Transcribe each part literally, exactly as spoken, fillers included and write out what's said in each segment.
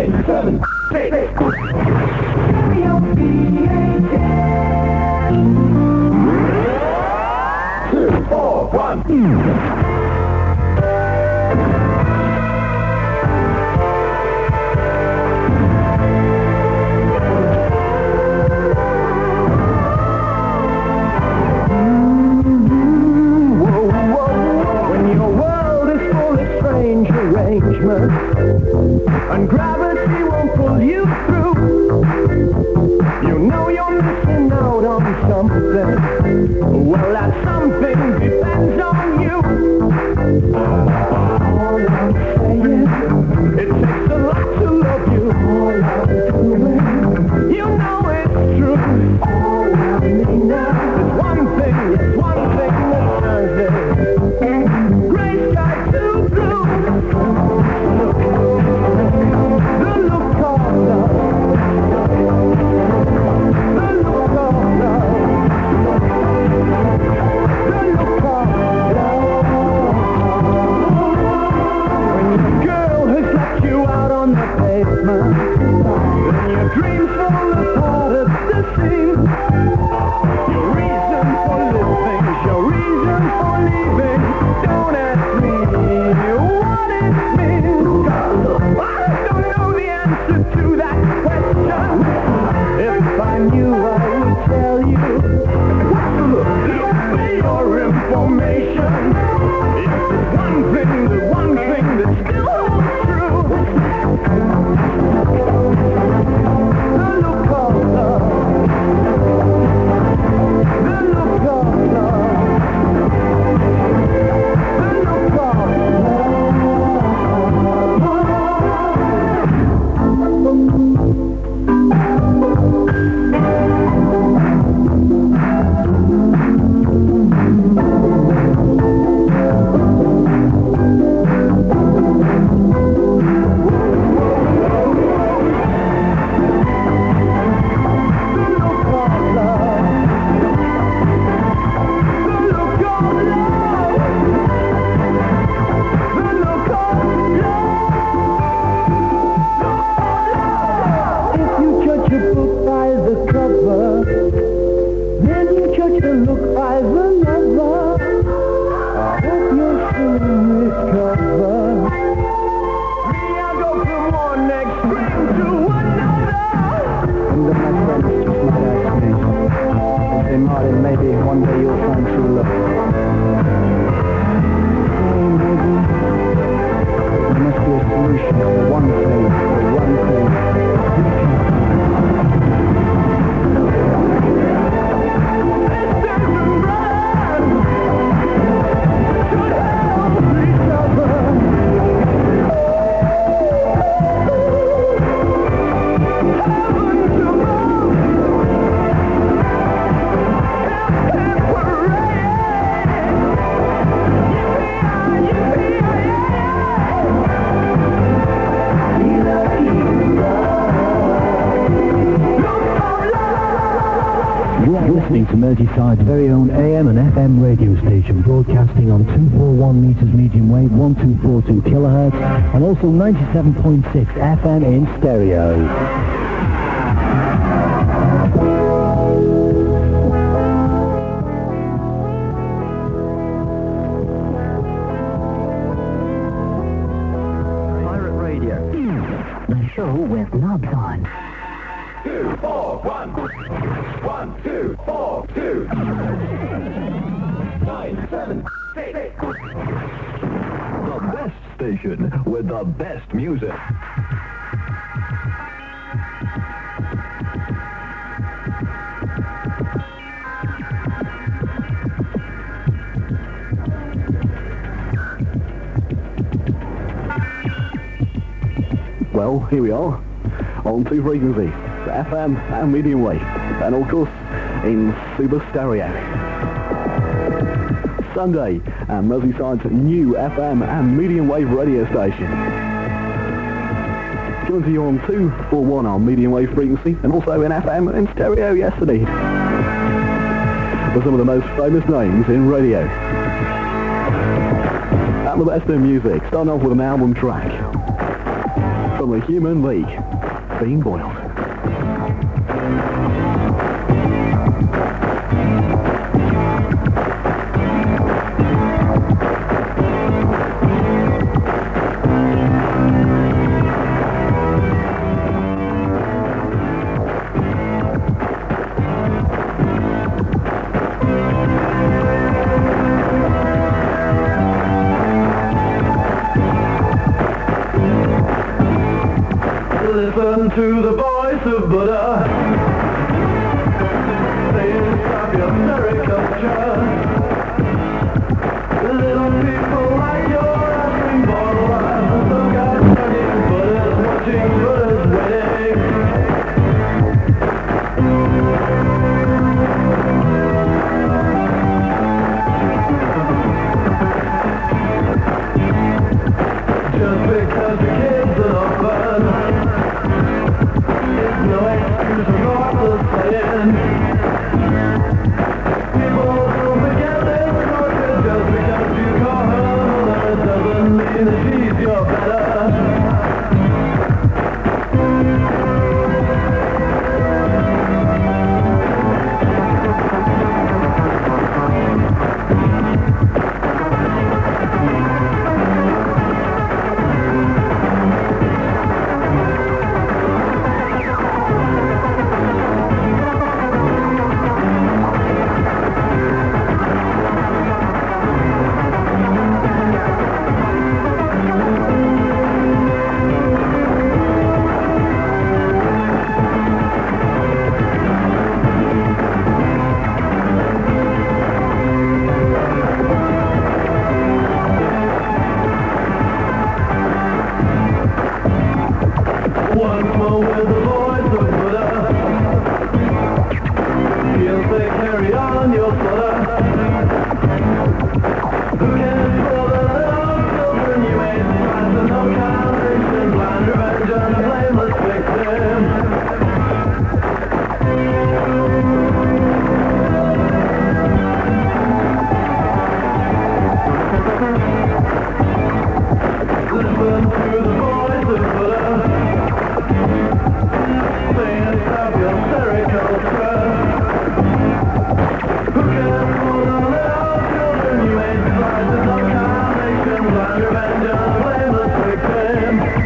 nine, seven, six. Two, four, one. And gravity won't pull you through. You know you're missing out on something. Well, that something depends on you. All I'm saying, it takes a lot to love you. All I'm doing, you know it's true. All I need now is one thing, it's one thing that turns it. Gray sky to blue. Merseyside's very own A M and F M radio station, broadcasting on two forty-one meters medium wave, twelve forty-two kilohertz, and also ninety-seven point six F M in stereo. Pirate Radio. The show with knobs on. Two, four, one. One, two, four, two. Nine, seven, six. The best station with the best music. Well, here we are on two frequencies, the F M and medium wave, and of course in Super Stereo. Sunday, and Merseyside's new F M and medium wave radio station. Coming to you on two forty-one on medium wave frequency, and also in F M and stereo yesterday. For some of the most famous names in radio. And the best in music, starting off with an album track. from the Human League, Being Boiled. Listen to the voice of Buddha, saying stop your caricature. Little people like you're asking for the life. Some guys studying Buddha's watching Buddha's wedding. Just because the kids are fun, no excuse for thoughtless sin. People don't forget their culture just because you call her mother doesn't mean that she's your better. Once more with the voice of Buddha, he'll say carry on your slaughter. Who can for the little children you made price of no condemnation, blind revenge on a blameless victim. Listen to the voice of Buddha, saying stop your caricature. Who can hold on little children you ain't surprised in no combination, blind revenge on a blameless victim.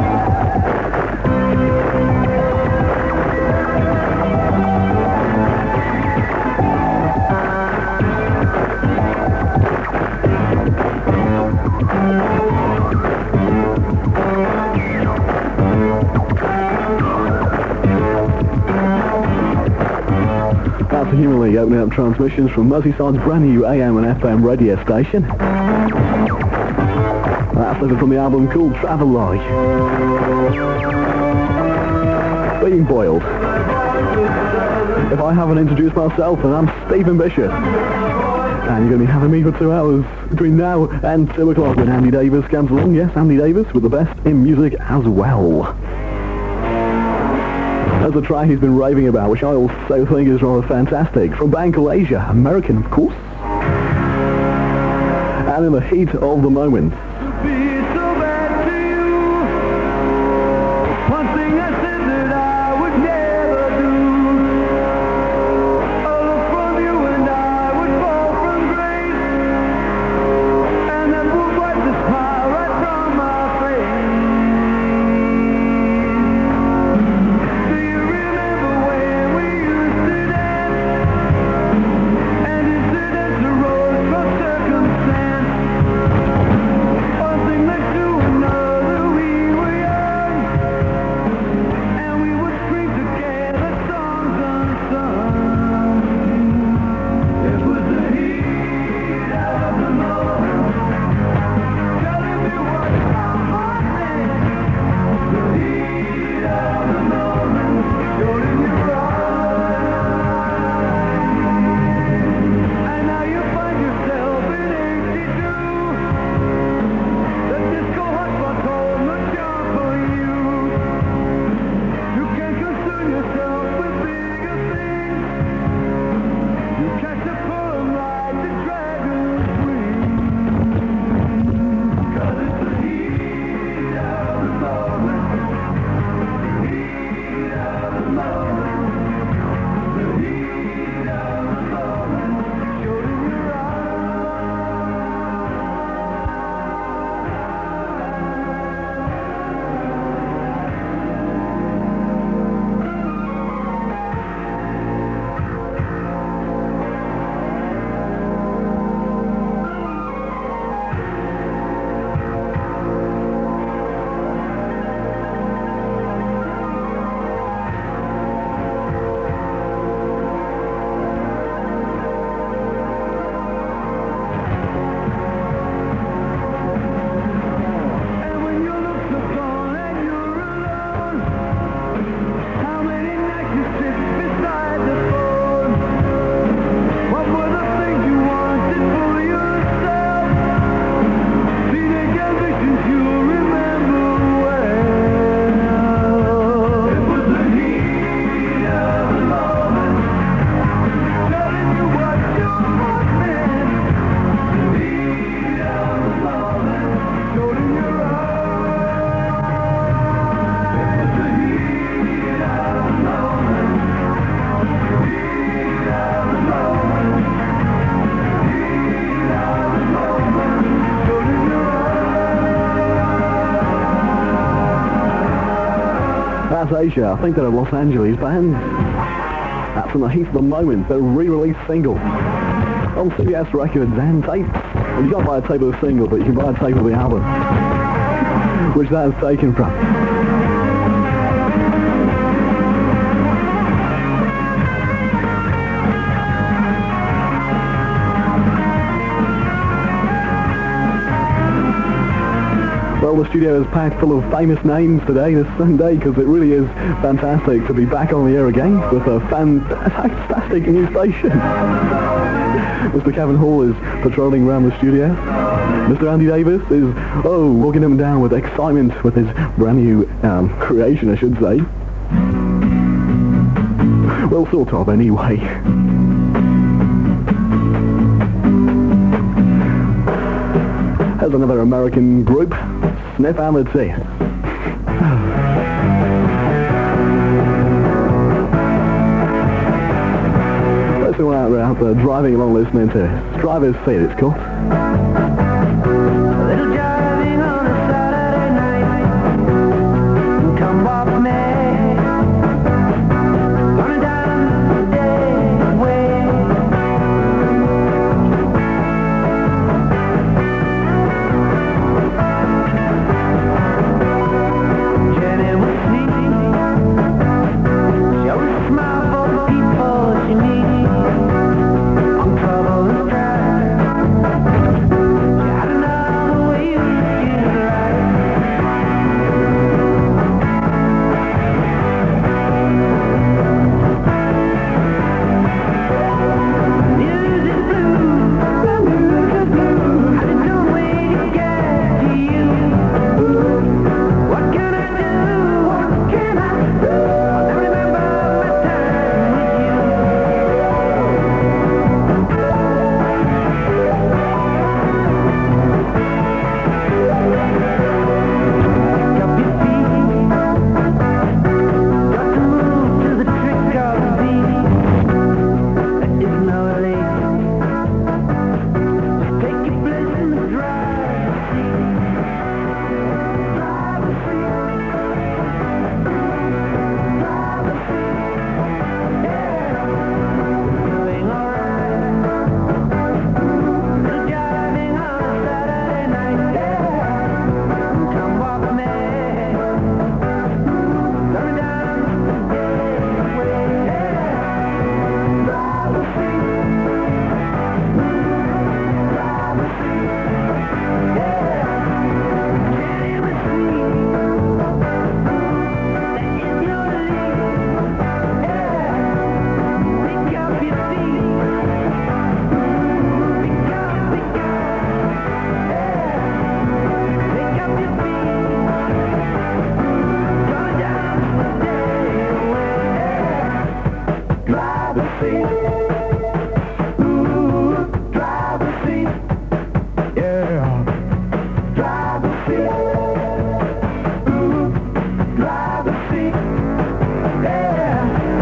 That's the Human League opening up transmissions from Merseyside's brand new A M and F M radio station. That's taken from the album called Travelogue. Being Boiled. If I haven't introduced myself, then I'm Stephen Bishop. And you're going to be having me for two hours between now and two o'clock when Andy Davis comes along. Yes, Andy Davis with the best in music as well. There's a track he's been raving about, which I also think is rather fantastic, from Bangladesh, American of course. And in the heat of the moment. Circumstance, one thing makes you Fantasia. I think they're a Los Angeles band. That's in the heat of the moment. Their re-release single on C B S Records and tape. Well, you can't buy a tape of the single, but you can buy a tape of the album, which that is taken from. Well, the studio is packed full of famous names today, this Sunday, because it really is fantastic to be back on the air again with a fantastic new station. Mister Kevin Hall is patrolling around the studio. Mister Andy Davis is, oh, walking up and down with excitement with his brand new um, creation, I should say. Well, sort of, anyway. There's another American group, Sniff and the Tea. Let's go out there, out there driving along listening to it. Driver's Seat, it's called. Little driving on a Saturday night. Come walk with me. Running down the day way. Jenny was sweet. She always smiled for the people she meets. On trouble and strife. She had another way of looking at life. News is blue, news is blue. I just don't wait to get to you. What can I do? What can I do? I remember my time with you. Pick up your feet. Got to move to the trick of the beat. There is no late. Just take your place in the driver's seat. Driver's seat. Driver's seat. Yeah. Doing alright. Little driving on a Saturday night. Yeah. Come walk with me. Coming down the way. Yeah. Driver's seat. Driver's seat. Yeah. Jenny was sweet. That is your lead. Yeah. Pick up your feet. Pick up, pick up. Yeah. Pick up your feet. Coming down the day away. Driver's seat. Ooh, driver's seat. Yeah. Driver's seat. Ooh, driver's seat. Yeah.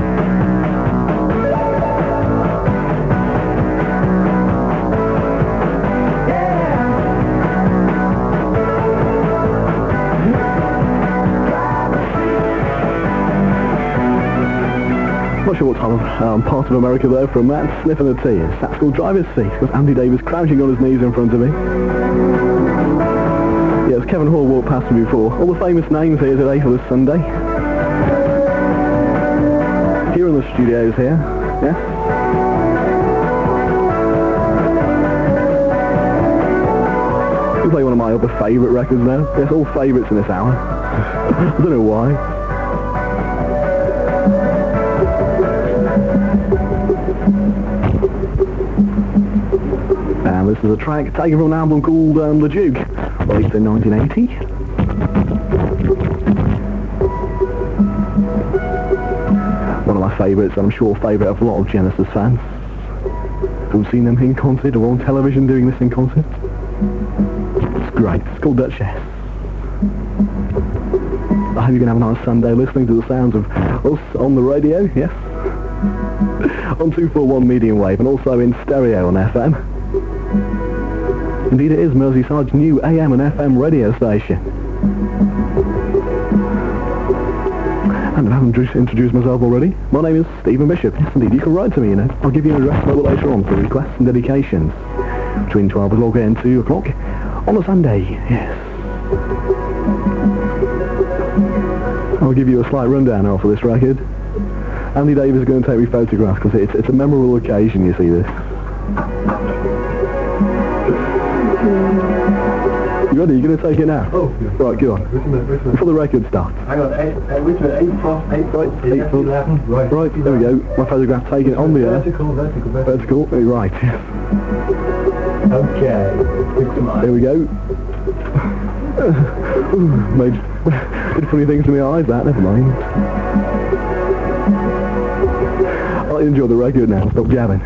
Not sure what type of um, part of America there from that. Sniff and the Tea. That's called Driver's Seat, with Andy Davis crouching on his knees in front of me. Yes, Kevin Hall walked past me before. All the famous names here today for this Sunday. Here in the studios here. Yeah. We play one of my other favourite records now. Yes, all favourites in this hour. I don't know why. And this is a track taken from an album called um, The Duke, released in nineteen eighty. One of my favourites, and I'm sure favourite of a lot of Genesis fans who've seen them in concert or on television doing this in concert. It's great. It's called Duchess. I hope you can have a nice Sunday listening to the sounds of us on the radio, yes? On two forty-one medium wave and also in stereo on F M. Indeed it is Merseyside's new A M and F M radio station. And if I haven't introduced introduced myself already, my name is Stephen Bishop. Yes, indeed, you can write to me, you know. I'll give you an address a little later on for requests and dedications. Between twelve o'clock and two o'clock on a Sunday, yes. I'll give you a slight rundown now for this record. Andy Davis is going to take me photographs because it's, it's a memorable occasion, you see this. You ready? You're going to take it now? Oh, yeah. Right, go on. Which minute, which minute? Before the record starts. Hang on, eight, eight, which minute? Eight plus, eight Right, plus, eight plus. eleven. Right, Right, there we go. My photograph taken on the air. Vertical, vertical, vertical. Vertical, right. Okay. Stick to mine. There we go. Made, did funny things to my eyes, that, never mind. I'll enjoy the record now, stop jabbing.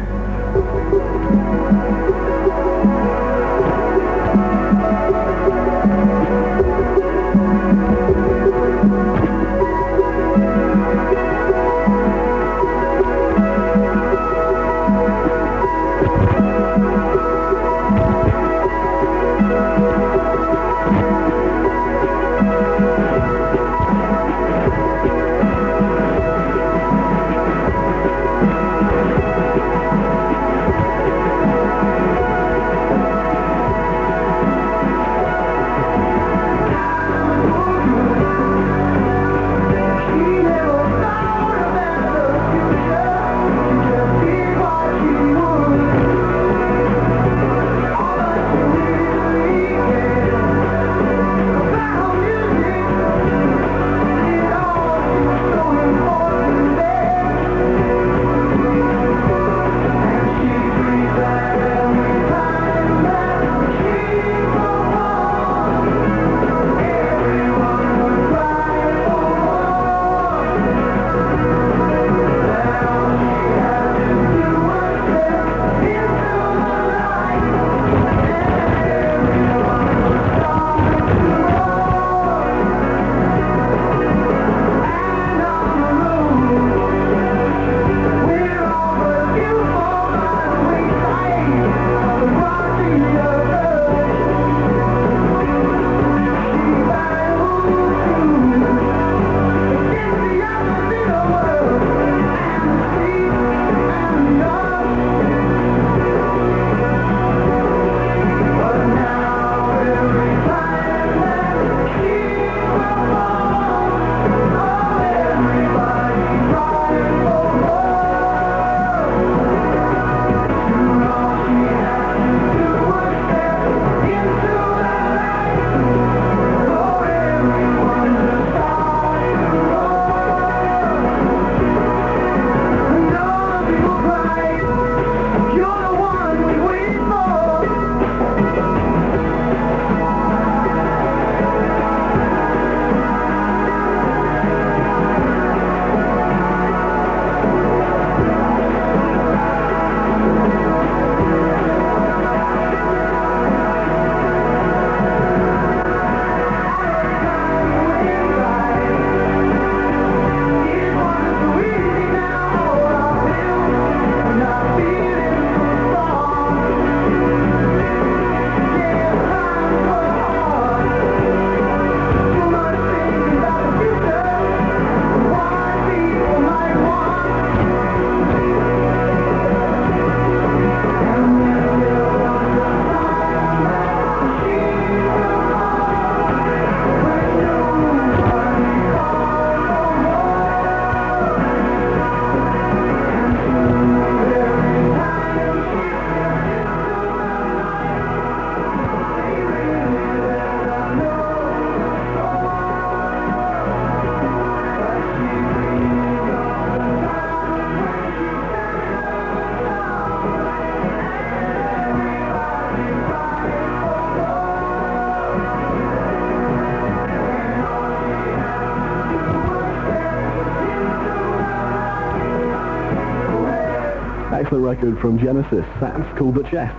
Excellent record from Genesis. That's called The Chess.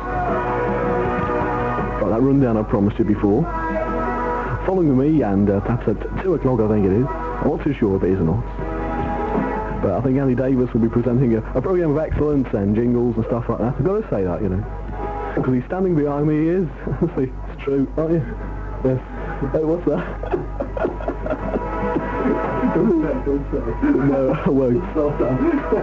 Got that rundown I promised you before. Following me, and uh, perhaps at two o'clock I think it is. I'm not too sure if it is or not. But I think Andy Davis will be presenting a, a program of excellence and jingles and stuff like that. I've got to say that, you know. Because he's standing behind me, he is. See, it's true, aren't you? Yes. Hey, what's that? Don't say, don't say. No, I won't. Stop that.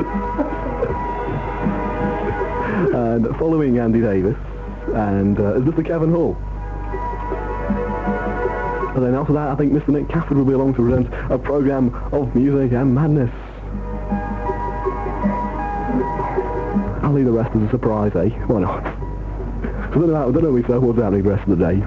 And following Andy Davis and uh, is Mister Kevin Hall. And then after that, I think Mister Nick Cafford will be along to present a programme of music and madness. I'll leave the rest as a surprise, eh? Why not? I don't know, I don't know myself what's happening the rest of the day.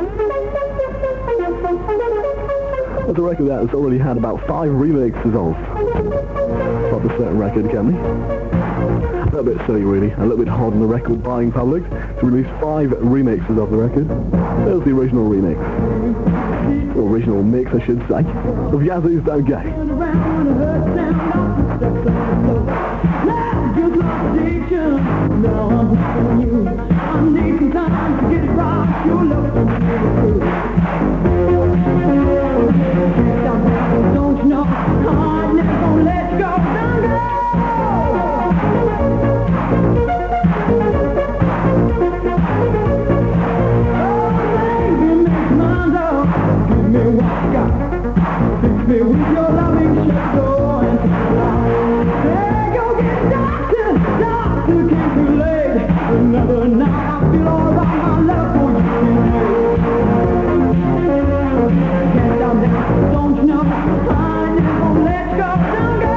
That's a record that has already had about five remixes of. Not a certain record, can we? A little bit silly, really. A little bit hard on the record buying public to release five remixes of the record. There's the original remix. Or original mix, I should say, of Yazoo's Don't Go. Now I'm telling you, I need some time to get it right. Your love for me is true. Don't you know, I'm never gonna let you go. Don't go. Oh, baby, make my love. Give me what you got. Fix me with your loving shadow and hey, go get doctor, doctor, can't be late. Another night I feel alright, my love for you can't stop now, don't you know, I never gonna let you go, don't go.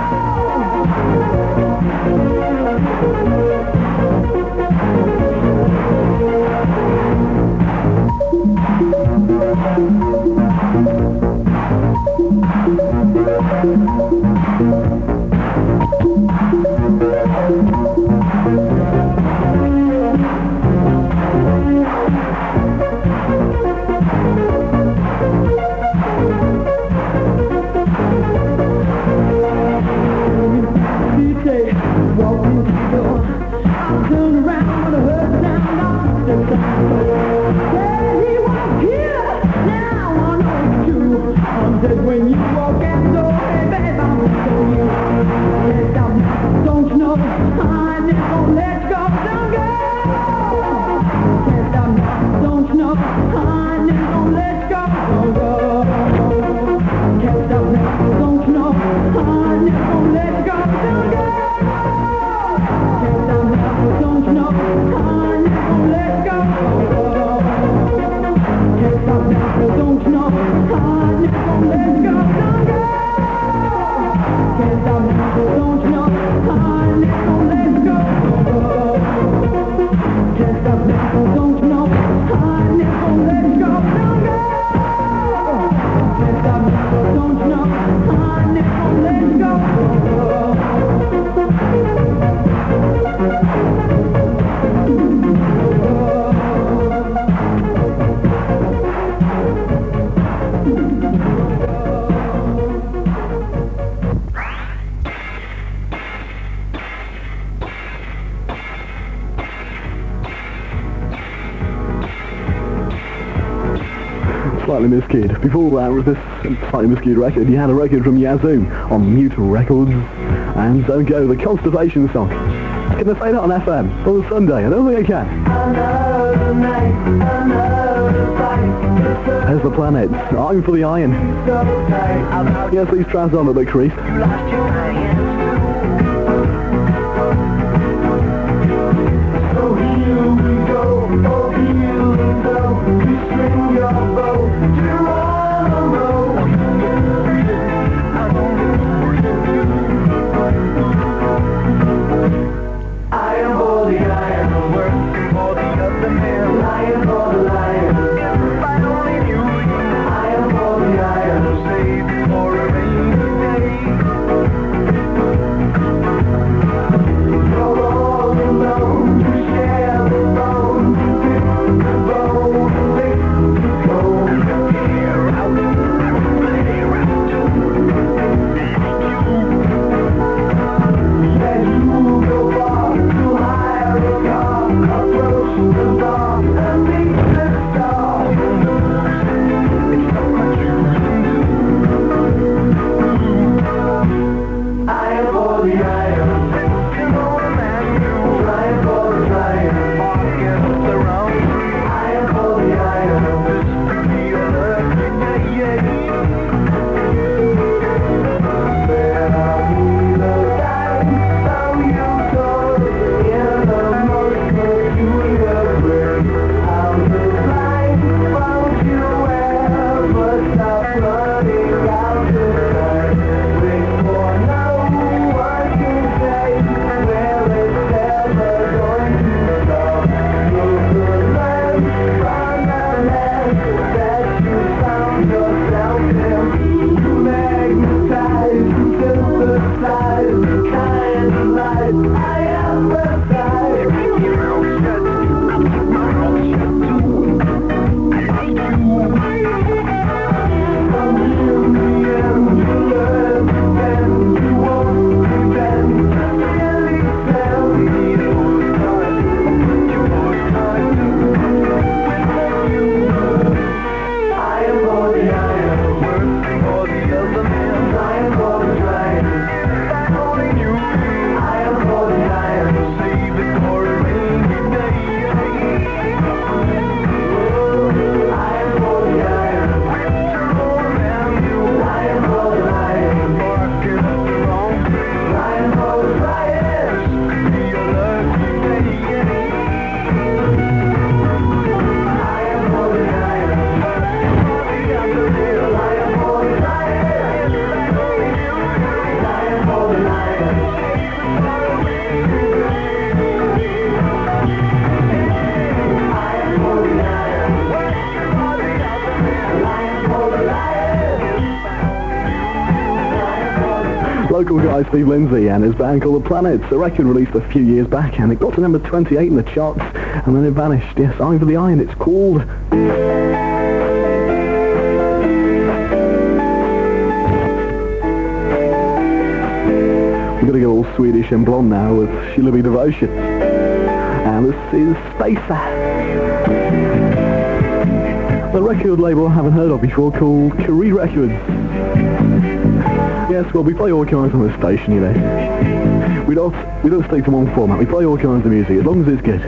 Walk in the door, I turn around when I heard the sound of footsteps. Said he was here, now I know it's true. I'm dead when you walk out the door, hey babe, I'm for you. Can't stop now, don't you know, I never gonna let you go, don't go. Can't stop now, don't you know, I never gonna let you go, don't go. Can't stop now, don't you know, I never gonna let you go, don't go. Don't you know, I never gonna let go. Can't stop now, don't you know, I never gonna let go. Don't go. Can't stop now, don't you know, I never gonna let go. Can't stop now, don't you know, I never gonna let go. Don't go. Can't stop now, don't you know, I never gonna let go. Slightly Miss Kid. Before that was this Slightly Miss Kid record. You had a record from Yazoo on Mute Records. And Don't Go, the Constipation song. Can I say that on F M on a Sunday? I don't think I can. Another night, another fight. There's the Planets. I'm for the Iron. So tight. Yes, these trans on a bit creased. You lost your mind. So here we go, oh here we go. You string your bow, Geronimo. I am for the iron, working for the other man. Lion for the lion. If I only knew you. I am for the iron, save for a rainy day. local guy Steve Lindsay and his band called The Planets. A record released a few years back and it got to number twenty-eight in the charts and then it vanished. Yes, Eye for the Eye, and it's called... We're going to go all Swedish and blonde now with She'll Be Devotion. And this is Spacer. The record label I haven't heard of before called Curie Records. Yes, well, we play all kinds on this station, you know. We don't, we don't stick to one format. We play all kinds of music, as long as it's good.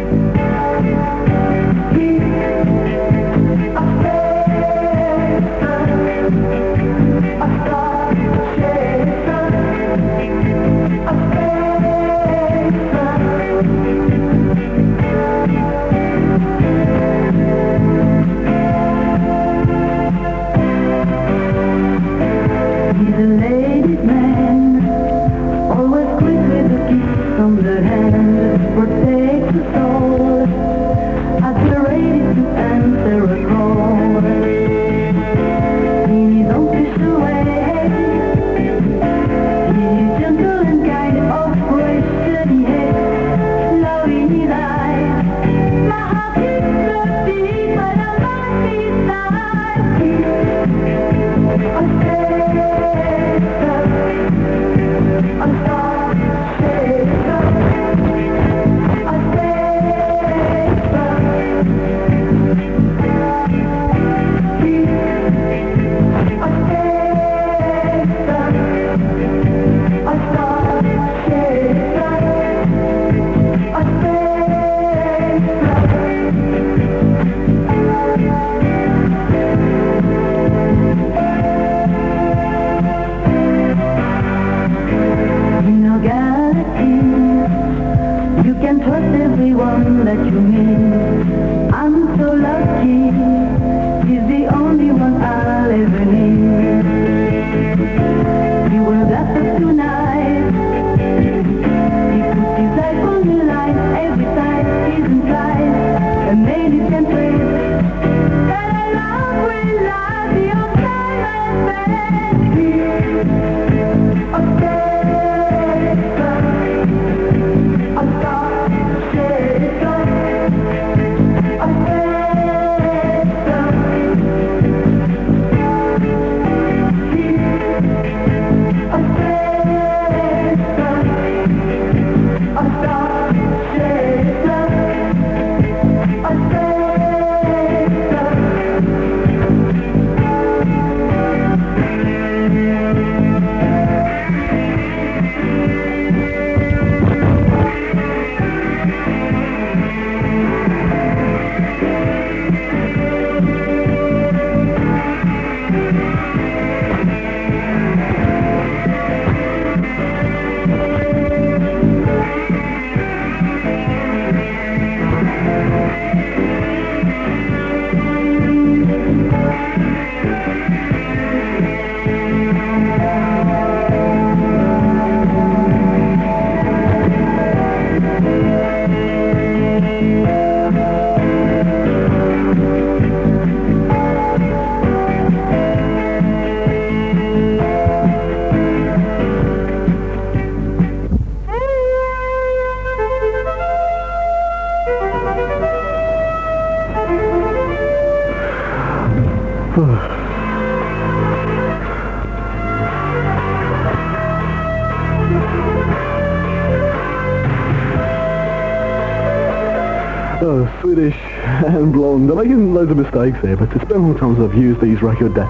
Oh, Swedish and blonde. I'm making loads of mistakes here, but it's been a long time since I've used these record decks.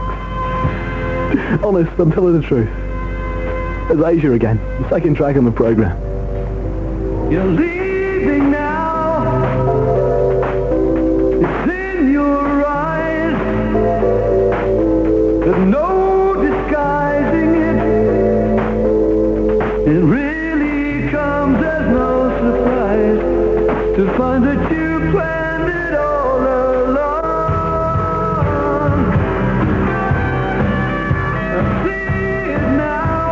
Honest, I'm telling the truth. There's Asia again, the second track on the programme. You're leaving now. It's in your eyes. There's no disguising it. It really comes as no surprise to find that you planned it all along. I see it now.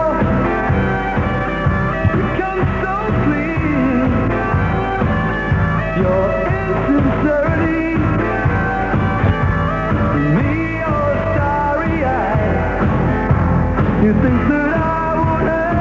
It comes so clear. Your insincerity, me, your starry eyes. You think that I would have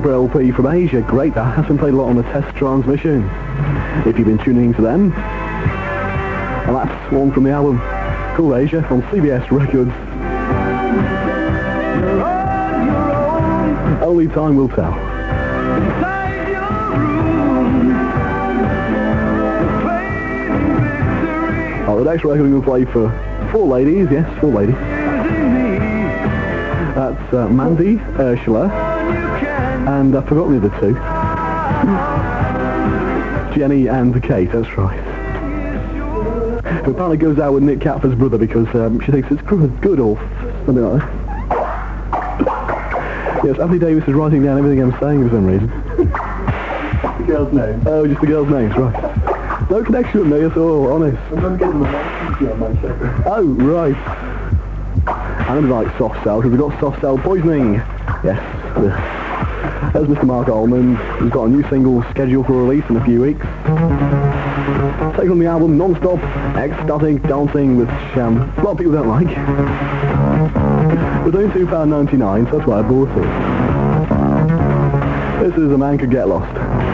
Super L P from Asia. Great, that has been played a lot on the test transmission. If you've been tuning into them. And that's one from the album called Asia on C B S Records. Only time will tell. Oh, the next record we will play for four ladies, yes, four ladies. That's uh, Mandy, Ursula, and I've forgotten the other two. Jenny and Kate, that's right. Who apparently goes out with Nick Catford's brother because um, she thinks it's good, good or something like that. Yes, Anthony Davis is writing down everything I'm saying for some reason. The girl's name. Oh, just the girls' names, right. No connection with me at all, honest. I'm going to get them a message on my show. Oh, right. I'm going to like Soft Cell, because we've got Soft Cell Poisoning. Yes. There's Mister Mark Allman, who's got a new single scheduled for release in a few weeks. Taken on the album Non-Stop, Ecstatic Dancing, which um, a lot of people don't like. It's only two pounds ninety-nine, so that's why I bought it. This is A Man Could Get Lost.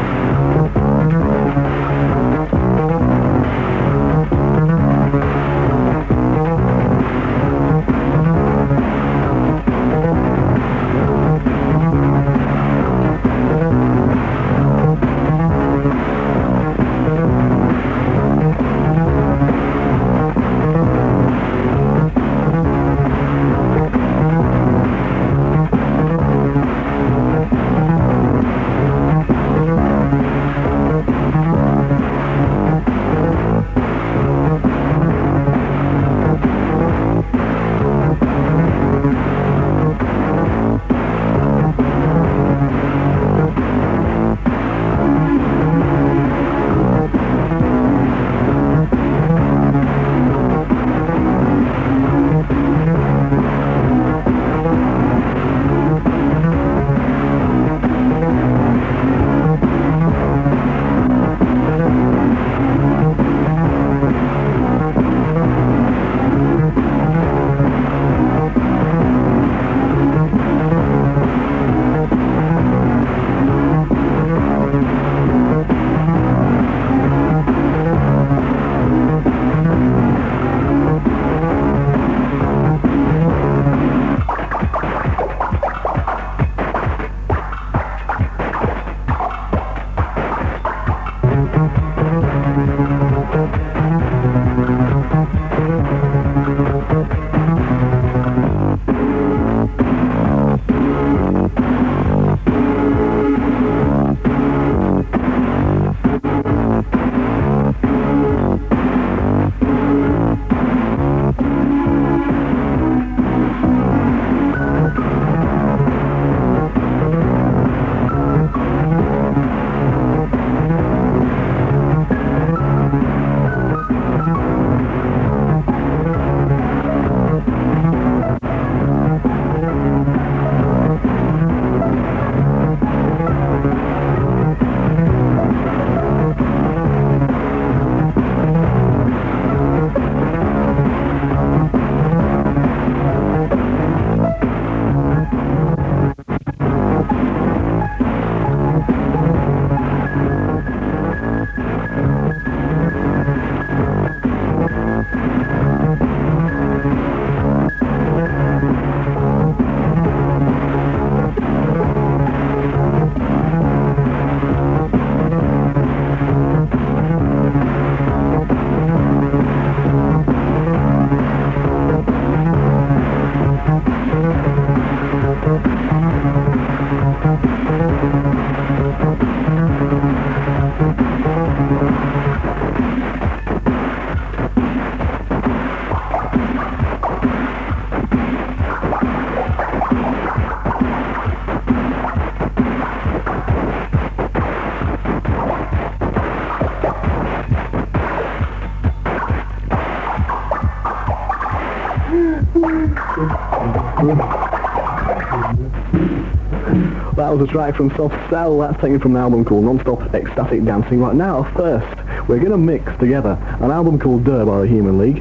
That was a track from Soft Cell. That's taken from an album called Non-Stop Ecstatic Dancing. Right now, first, we're going to mix together an album called Durr by the Human League,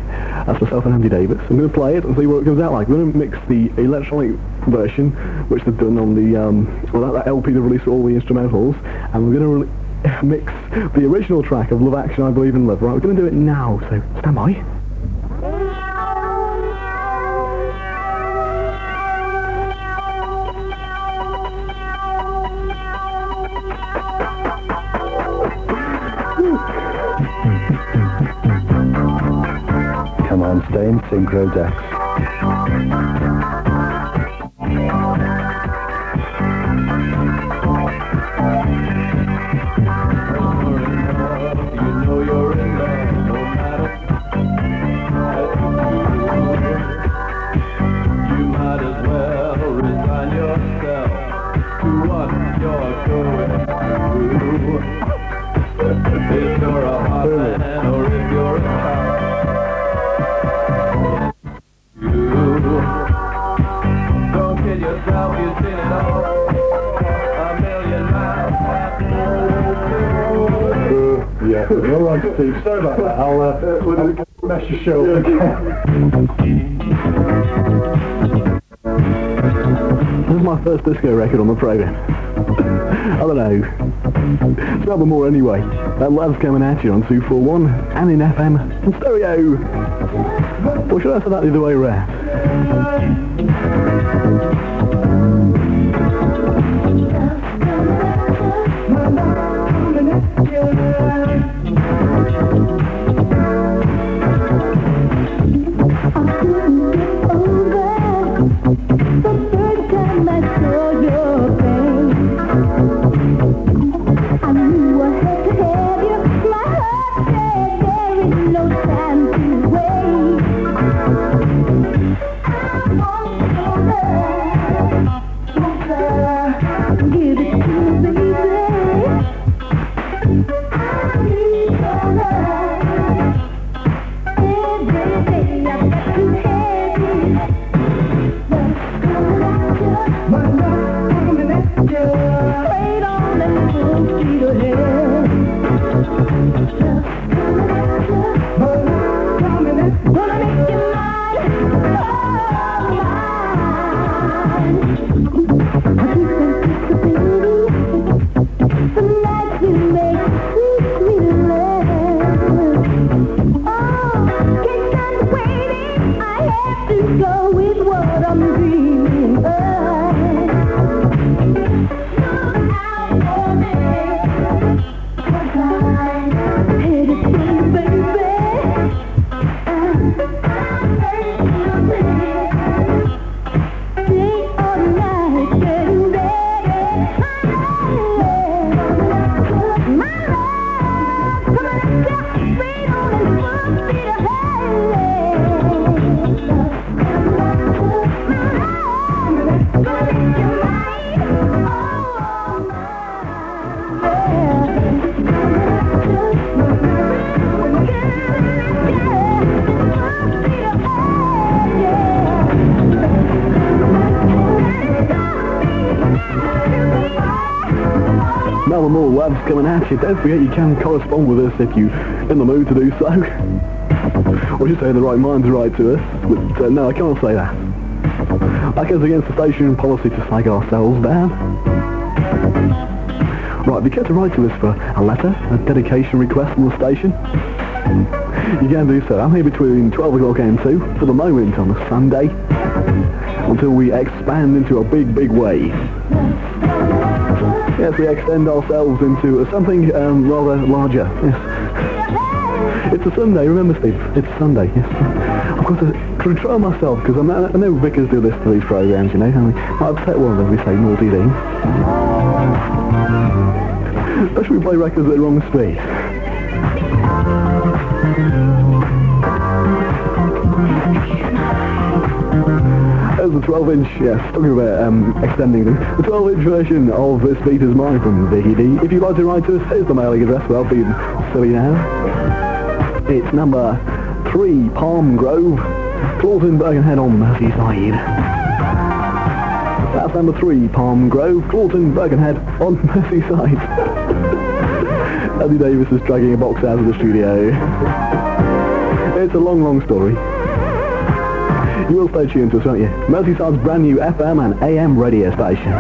That's myself and Andy Davis. I'm going to play it and see what it comes out like. We're going to mix the electronic version, which they've done on the, um, well, that, that L P they released all the instrumentals, and we're going to re- mix the original track of Love Action, I Believe in Love. Right, we're going to do it now, so stand by. Come on, stay in synchro, Dex. Yeah, all right, Steve. Sorry about that. I'll, uh, I'll mess your show up again. This is my first disco record on the programme. I don't know. It's about more anyway. That Love's coming at you on two forty-one and in F M and stereo. Or should I say that the other way around? Melvin Moore, Love's coming at you. Don't forget you can correspond with us if you're in the mood to do so. Or just say the right mind to write to us. But uh, no, I can't say that. That goes against the station policy to slag ourselves down. Right, be care to write to us for a letter, a dedication request from the station. You can do so. I'm here between twelve o'clock and two for the moment on a Sunday until we expand into a big, big way. Yes, we extend ourselves into something um, rather larger. Yes. It's a Sunday, remember, Steve? It's Sunday, yes. I've got to control myself, because I know Vickers do this to these programmes, you know. I might upset one of them if we say naughty things. Especially we play records at the wrong speed. There's the twelve inch, yes, talking about um, extending them. The twelve inch version of This Beat Is Mine from Vicky D. If you'd like to write to us, here's the mailing address, well, be silly now. It's number three, Palm Grove, Clawton, Birkenhead on Merseyside. That's number three, Palm Grove, Clawton, Birkenhead on Merseyside. Andy Davis is dragging a box out of the studio. It's a long, long story. You will stay tuned to us, won't you? Merseyside's brand new F M and A M radio station.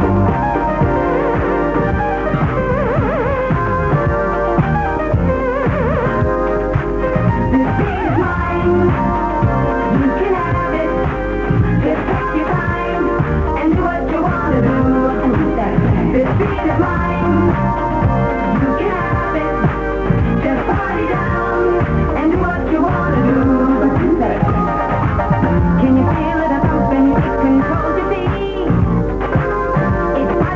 Can you feel it? I'm hoping it controls your feet.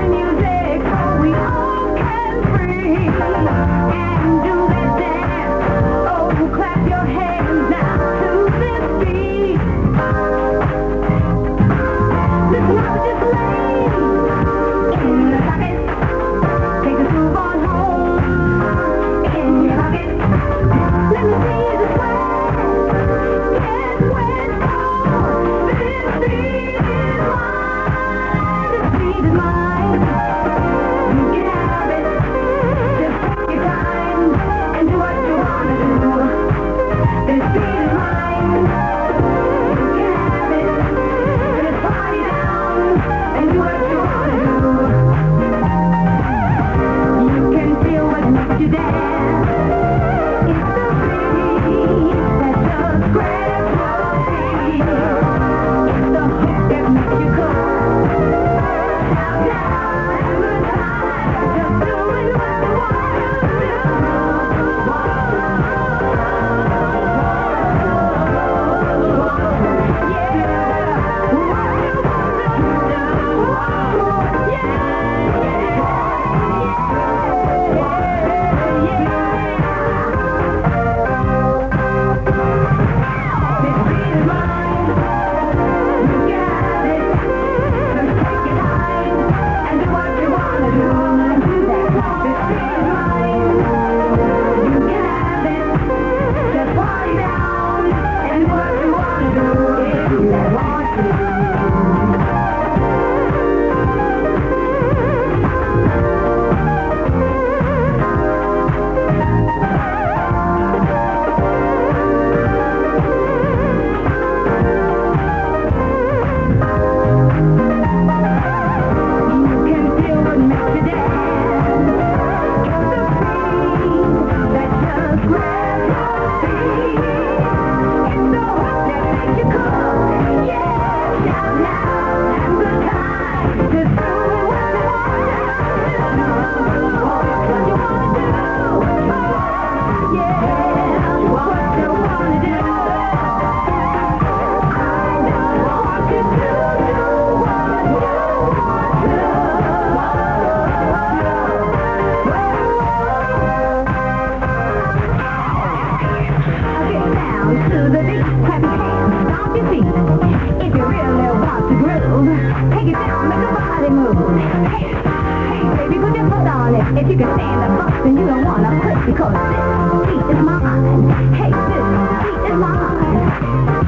If you can stand the bus, then you don't want to quit, because this beat is mine. Hey, this beat is mine.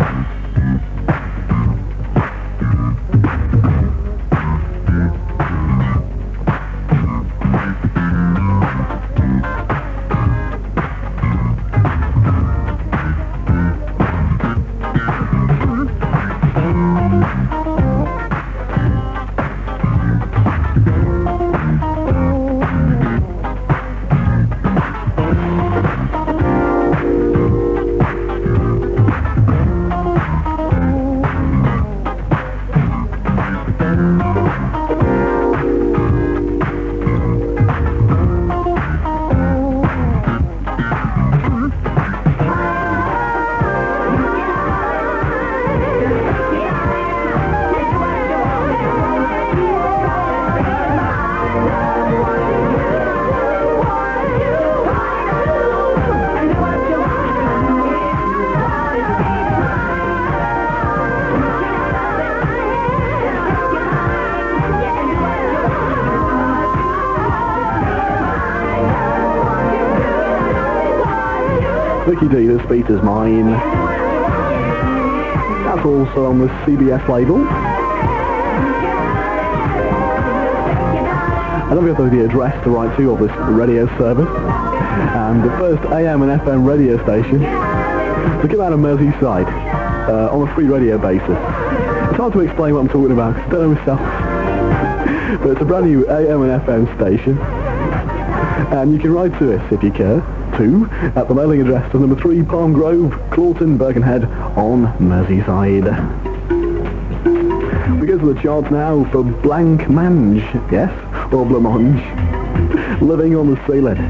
Vicky D, this beat is mine. That's also on the C B S label. And then we have the address to write to of this radio service. And the first A M and F M radio station to come out of Merseyside uh, on a free radio basis. It's hard to explain what I'm talking about, 'cause I don't know myself. But it's a brand new A M and F M station. And you can write to us, if you care, to, at the mailing address of number three, Palm Grove, Clawton, Birkenhead, on Merseyside. We go to the charts now for Blanc Mange, yes, or Blancmange, Living on the Ceiling.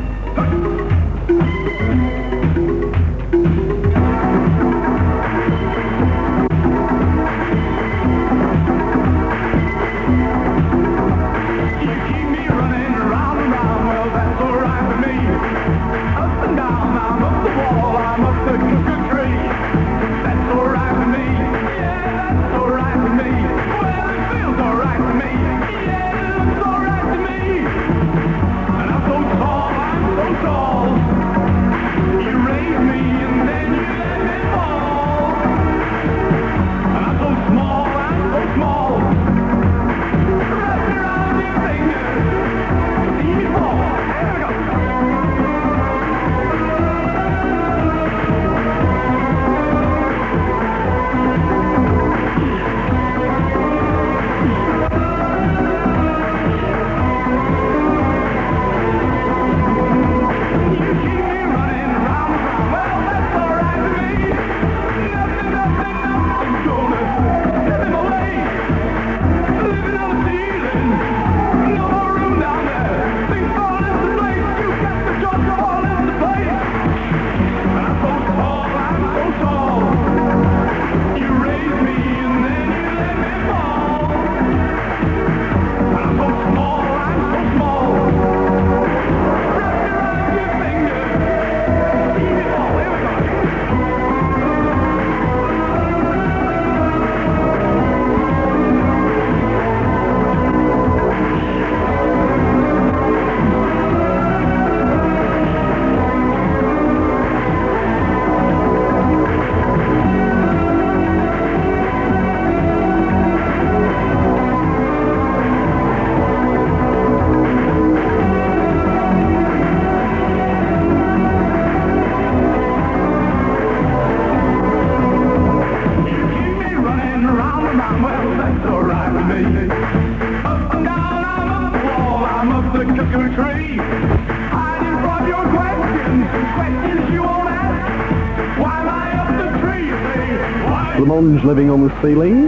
Blancmange, Living on the Ceiling.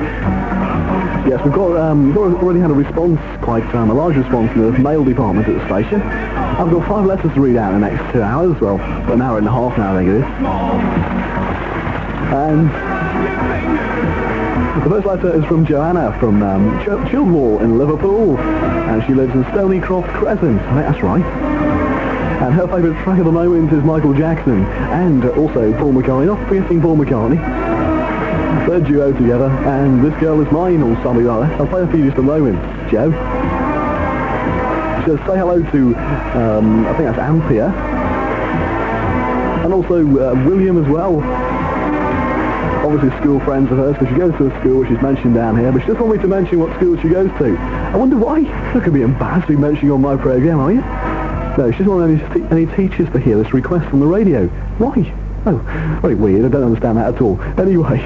Yes, we've got, um, we've already had a response, quite um, a large response in the mail department at the station. I've got five letters to read out in the next two hours, well, an hour and a half now I think it is. And the first letter is from Joanna from um, Ch- Childwall in Liverpool, and she lives in Stonycroft Crescent, I think that's right. And her favourite track at the moment is Michael Jackson, and also Paul McCartney, not forgetting Paul McCartney. They're duo together, and This Girl Is Mine, or something like that. I'll play it for you just a moment, Joe. So say hello to, um, I think that's Ampere, and also uh, William as well. Obviously school friends of hers, because she goes to a school which is mentioned down here, but she doesn't want me to mention what school she goes to. I wonder why? That could be embarrassing mentioning on my programme, are you? No, she doesn't want any, any teachers to hear this request from the radio. Why? Oh, very weird, I don't understand that at all. Anyway,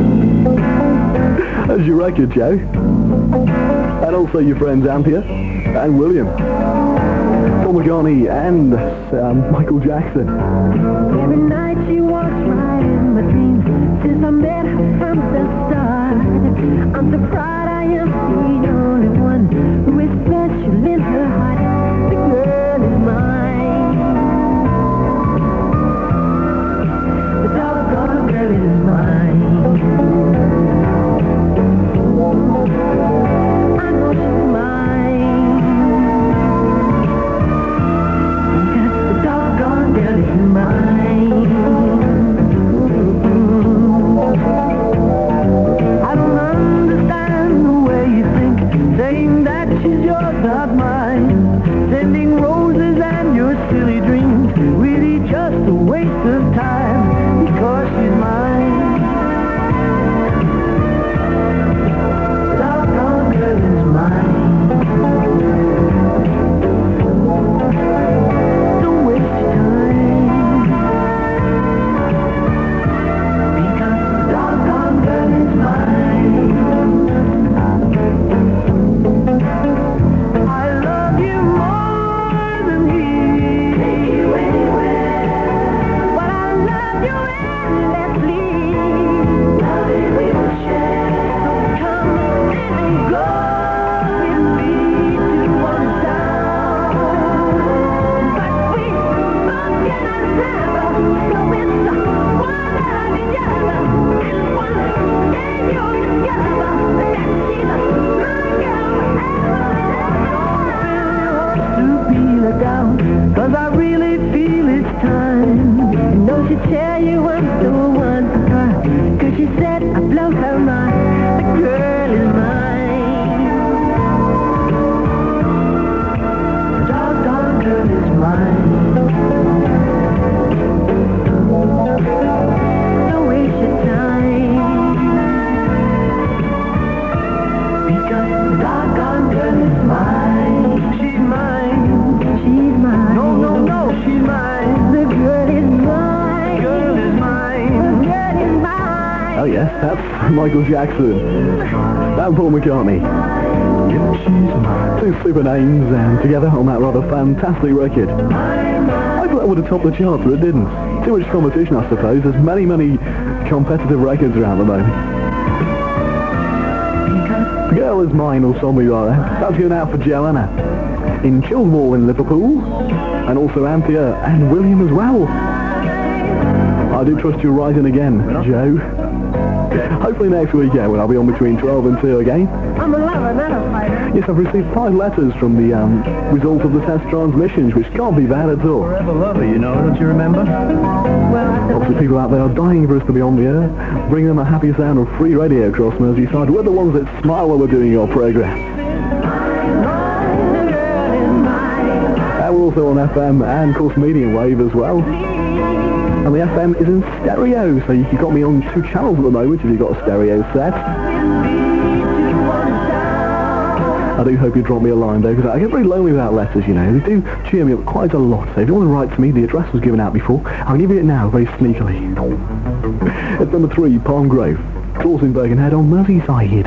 that's your record, Joe. And also your friends Ampere and William. Paul McCartney and um, Michael Jackson. Every night she walks right in my dreams. Since I met her from the start, I'm surprised I am the only one who is special in her heart. The girl is mine. The doggone girl is mine. I know she's mine. The doggone girl is mine. I don't understand the way you think, saying that she's yours, not mine. isn't here. Take you anywhere. But I love you endlessly. Love it we will share. So come and go with me to one town. But we both cannot travel, so it's one night together. And one day you're together. That she's my girl forever. To be let down, 'cause I really feel it's time. And don't she tell you I'm the one for her? 'Cause she said I blow her mind. The girl is mine. The doggone girl is mine. Don't waste your time. Because the doggone girl is mine. She's mine. She's mine. No, no, no, she's mine. The girl is mine. The girl is mine. The girl is mine. Oh yes, that's Michael Jackson. And Paul McCartney. Two super names and together on that rather fantastic record. I thought that would have topped the charts, but it didn't. Too much competition, I suppose. There's many, many competitive records around the moment. The Girl Is Mine or something like that. That's going out for Joanna in Chilwell in Liverpool, and also Anthea and William as well. I do trust you right in again, Joe. Hopefully next weekend when I'll be on between twelve and two again. I'm a lover, not a fighter. Yes, I've received five letters from the um, result of the test transmissions, which can't be bad at all. Forever lover, you know, don't you remember? Well, Obviously people out there are dying for us to be on the air, bringing them a happy sound of free radio across Merseyside. We're the ones that smile while we're doing your programme. And we're also on F M and, of course, medium wave as well. And the F M is in stereo, so you've got me on two channels at the moment if you've got a stereo set. I do hope you drop me a line though, because I get very lonely without letters, you know. They do cheer me up quite a lot. So if you want to write to me, the address was given out before. I'll give you it now, very sneakily. It's number three, Palm Grove, Clawson Birkenhead on Merseyside.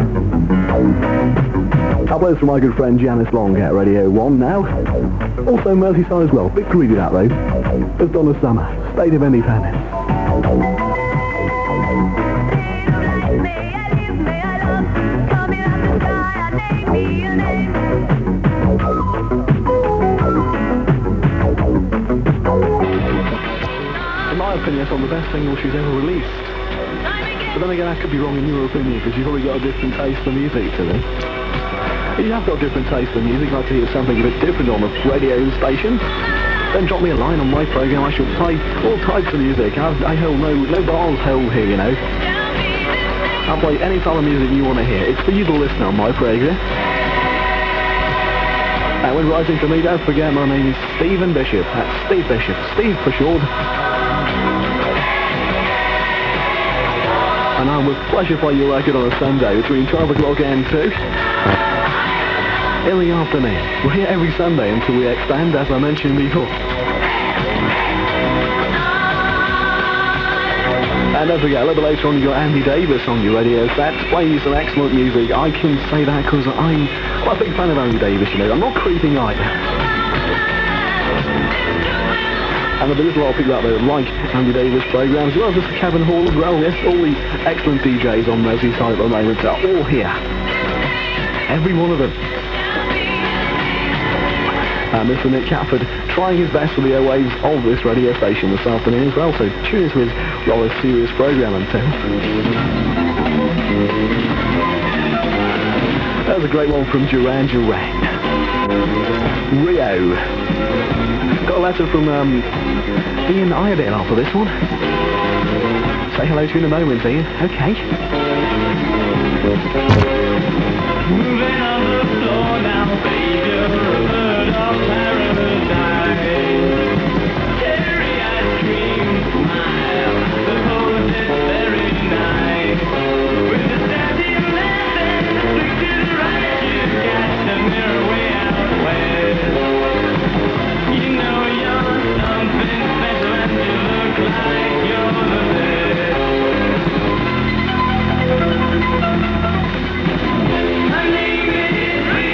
I'll play this from my good friend Janice Long at Radio one now. Also Merseyside as well. Bit greedy that though. It's Donna Summer, State of Independence. In my opinion, it's one of the best singles she's ever released. But then again, I could be wrong in your opinion, because you've probably got a different taste for music to me. If you have got different taste for music, like to hear something a bit different on the radio station, then drop me a line on my programme. I shall play all types of music. I, I hold no, no bars held here, you know. I'll play any type of music you want to hear. It's for you to listen on my programme. And when writing to me, don't forget my name is Stephen Bishop. That's Steve Bishop. Steve for short. And I will pleasure play your record on a Sunday between twelve o'clock and two. In the afternoon. We're here every Sunday until we expand, as I mentioned before. And don't forget, a little bit later on, you got Andy Davis on your radio set, playing you some excellent music. I can say that because I'm quite a big fan of Andy Davis, you know. I'm not creeping either. And there'll be a lot of people out there that like Andy Davis programmes, as well as Mister Kevin Hall as well. Yes, all the excellent D Js on Merseyside at the moment are all here. Every one of them. And Mister Nick Catford trying his best for the airwaves of this radio station this afternoon as well, so tune into his rather serious programme until. That was a great one from Duran Duran. Rio. Got a letter from um, Ian Iredale after this one. Say hello to you in a moment, Ian. Okay. moving on the floor now, savior, a bird of paradise. Cherry ice cream smile, the coast is very nice. With a steady method, look to the right, you catch the mirror way out west. You know you're something special and you look like you're the best. My name is Rio.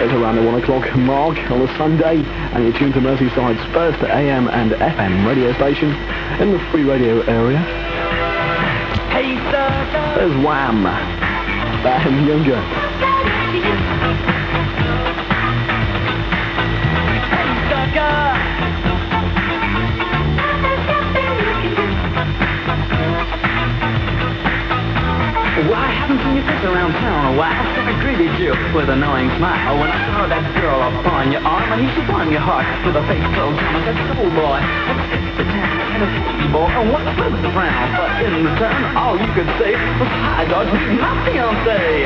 It's around the one o'clock mark on a Sunday, and you're tuned to Merseyside's first A M and F M radio station in the free radio area. Hey, sucker. There's Wham! And Younger. Hey, sucker. Well, I haven't seen you sit around town in a while, so I greeted you with a knowing smile. When I saw that girl upon your arm, and she won your heart with a face so dumb as a schoolboy. At six to ten, and a sixty boy, and what a flip the frown. But in return, all you could say was, hi, dog, meet my fiancé.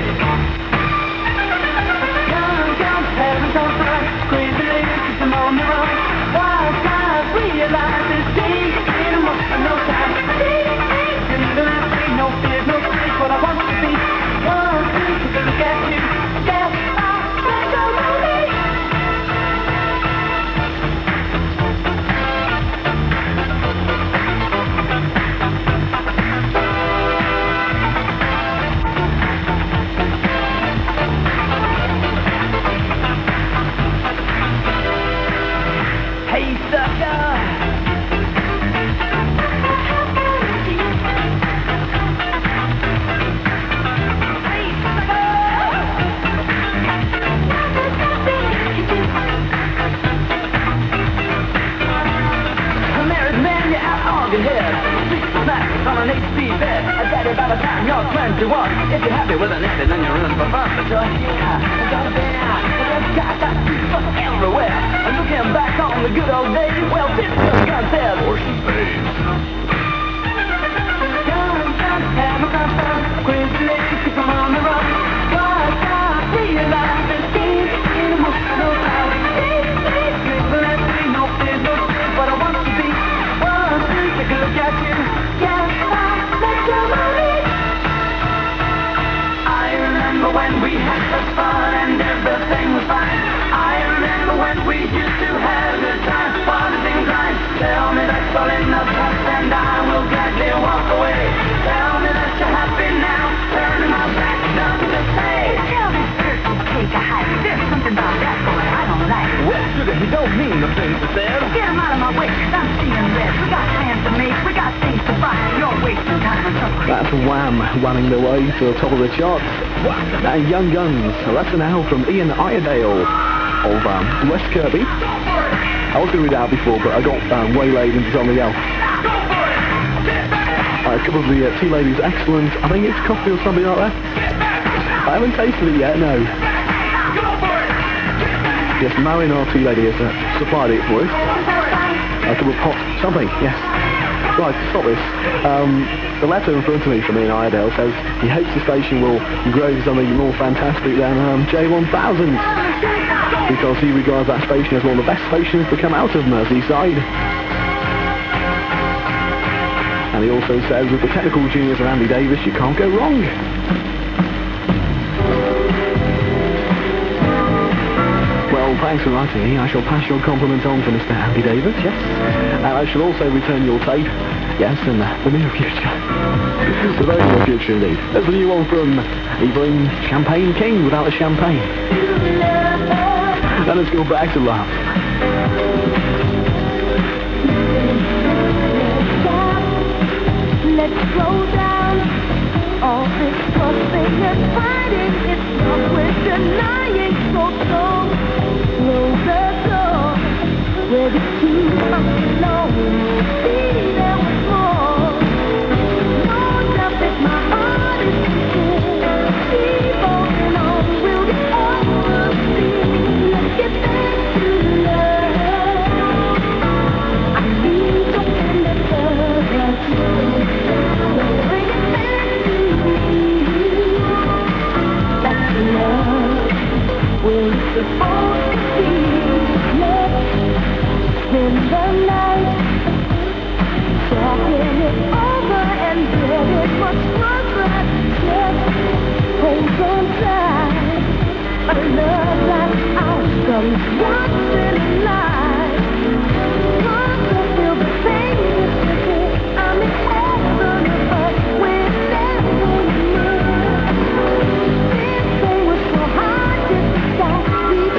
Young guns, having some fun, crazy ladies, keep them on the run. Wild guys, realize this day, ain't a month for no time. No fear, no fear, what I want to be. One, two, take a look at you. Yes, I'm special lonely. Hey, sucker. On an H P bed, I daddy by the time you're twenty-one. If you're happy with an ending, then you're in for fun. But you're here, I got a band, I got got people everywhere. And looking back on the good old days, well, this gun says, Portion pays. young guns, have a gun fun, crazy ladies, keep them on the run. God, God, realize this game ain't a most no time. Let's be no fear, no fear, but I want to be. One, two, take a look at you. Yes, I met your money. I remember when we had such fun and everything was fine. I remember when we used to have a good time, parties and grind. Tell me that's all in the past and I will gladly walk away. Tell me that you're happy now, turning my back, nothing to say. Tell me first to take a hike. There's something about that boy I don't like. Well, sugar, he don't mean the things he said. Get him out of my way, I'm seeing red. We got plans to make, we got things to find. You're wasting time on something. That's Wham! Whamming their way to the top of the charts. And Young Guns. So that's an album from Ian Iredale of um, West Kirby. I was going to read it out before, but I got um, waylaid into something else. Uh, a couple of the uh, tea ladies, excellent. I think it's coffee or something like that. I haven't tasted it yet, no. Yes, Marin, our tea lady, has uh, supplied it for us. A couple of pots, something, yes. Right, to stop this. Um, the letter in front of me from Ian Iredale says he hopes the station will grow to something more fantastic than um, J one thousand, because he regards that station as one of the best stations to come out of Merseyside. And he also says with the technical genius of Andy Davis, you can't go wrong. Well, thanks for writing me. I shall pass your compliments on to Mister Andy Davis, yes. And I shall also return your tape, yes, in the, the near future. The very near future indeed. There's a new one from Evelyn Champagne King without the champagne. Then let's go back to love. Let's slow down. All this fussing and fighting, it's not worth denying. So don't close the door. Where the two come along, see there was more. No doubt that my heart is sincere. Keep holding on, we'll get over this. Let's get back to love. I need something that does us. Bring it back to me. Back to love. Where it's supposed to be. Let's spend the night talking it over and get it much closer. Just hold on tight. A love like ours comes once in a life. Want to feel the same yesterday. I'm in heaven above. We're never near. This thing was so hard to decide. We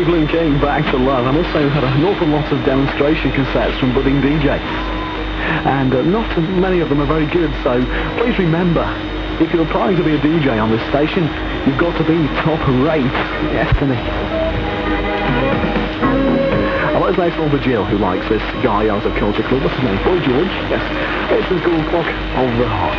Evelyn King, Back to Love. I must say we've had an awful lot of demonstration cassettes from budding D Js. And uh, not many of them are very good, so please remember, if you're applying to be a D J on this station, you've got to be top rate. Yes, Timmy. I like nice one for Jill, who likes this guy out of Culture Club. What's his name? Boy George. Yes. It's the Gold Clock of the Heart.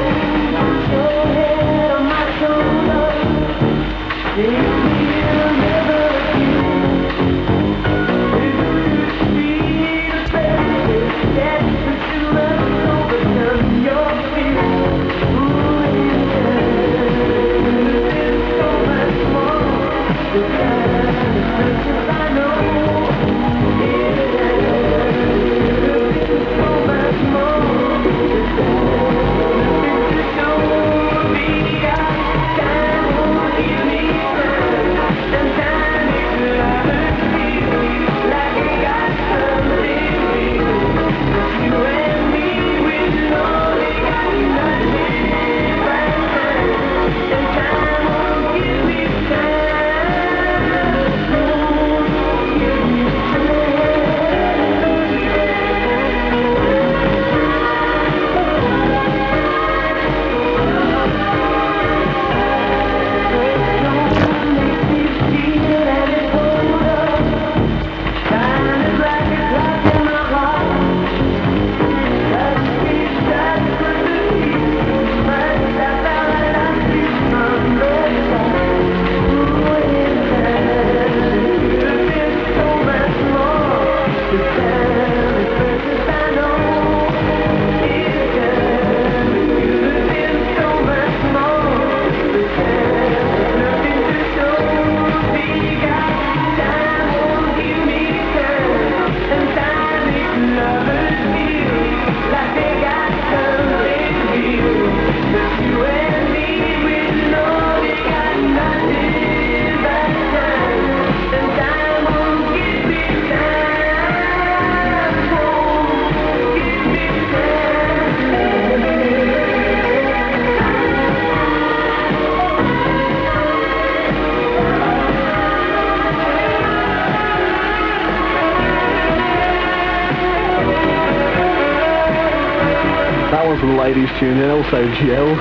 The ladies tune in, also Jill.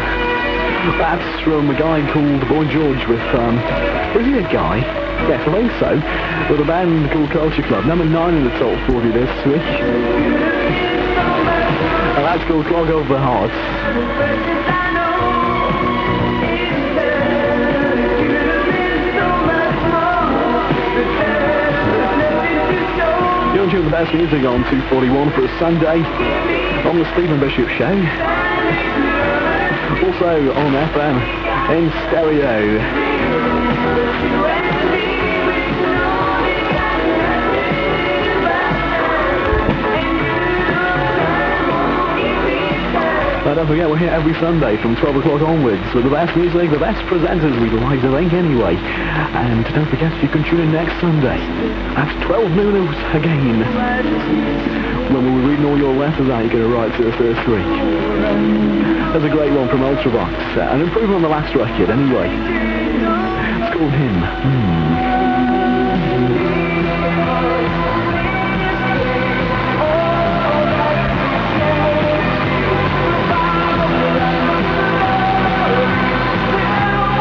That's from a guy called Boy George with, um, was he a guy? Yes, I think so. With a band called Culture Club, number nine in the top forty this week. And that's called Clog of the Heart. You're tuned the best music on two forty-one for a Sunday on the Stephen Bishop Show. Also on F M in stereo. Now don't forget, we're here every Sunday from twelve o'clock onwards with the best music, the best presenters we'd like to think anyway. And don't forget, you can tune in next Sunday at twelve noon again, when we'll be reading all your letters out you're going to write to us this week. There's a great one from Ultravox, uh, an improvement on the last record anyway. It's called Him. Hmm.